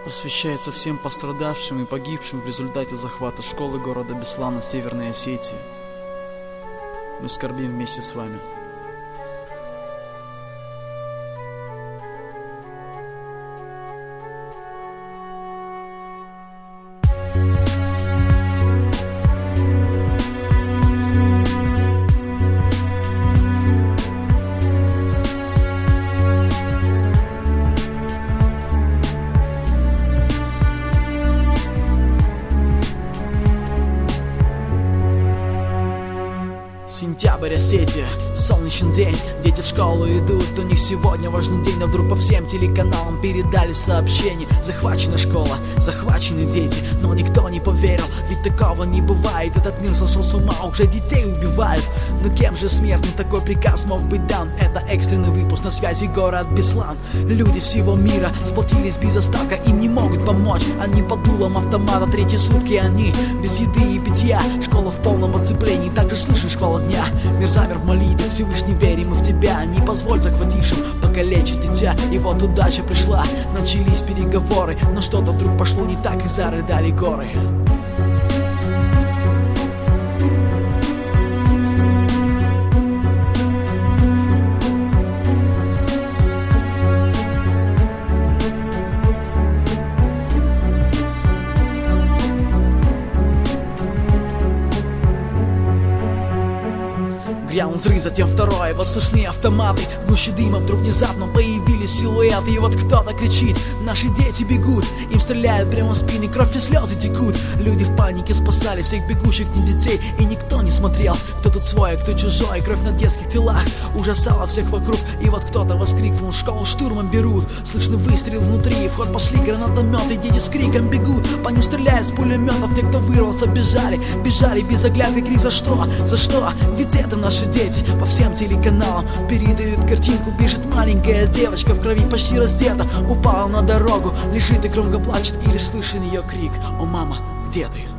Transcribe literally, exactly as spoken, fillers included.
Посвящается всем пострадавшим и погибшим в результате захвата школы города Беслана Северной Осетии. Мы скорбим вместе с вами. Сентябрь, Осетия, солнечный день. Дети в школу идут, у них сегодня важный день. Но вдруг по всем телеканалам передали сообщение: захвачена школа, захвачены дети. Но никто не поверил, ведь такого не бывает. Этот мир сошел с ума, уже детей убивают. Но кем же смертным такой приказ мог быть дан? Это экстренный выпуск, на связи город Беслан. Люди всего мира сплотились без остатка, им не могут помочь. Они под дулом автомата, третьи сутки они без еды и питья. Школа в полном оцеплении, также слышишь школа дня. Мир замер в молитве, Всевышний, верим мы в тебя. Не позволь захватившим покалечить дитя. И вот удача пришла, начались переговоры. Но что-то вдруг пошло не так, и зарыдали горы. Грянул взрыв, затем второй, вот слышны автоматы. В гуще дыма вдруг внезапно появились силуэты. И вот кто-то кричит: наши дети бегут. Им стреляют прямо в спины, кровь и слезы текут. Люди в панике спасали всех бегущих к ним детей. И никто не смотрел, кто тут свой, а кто чужой. Кровь на детских телах ужасала всех вокруг. И вот кто-то воскликнул: школу штурмом берут. Слышны выстрел внутри, в ход пошли гранатометы. Дети с криком бегут, по ним стреляют с пулеметов. Те, кто вырвался, бежали, бежали без оглядки. Крик: за что, за что? Ведь это наши дети. По всем телеканалам передают картинку. Бежит маленькая девочка в крови, почти раздета, упала на дорогу, лежит и громко плачет. И лишь слышен ее крик: о, мама, где ты?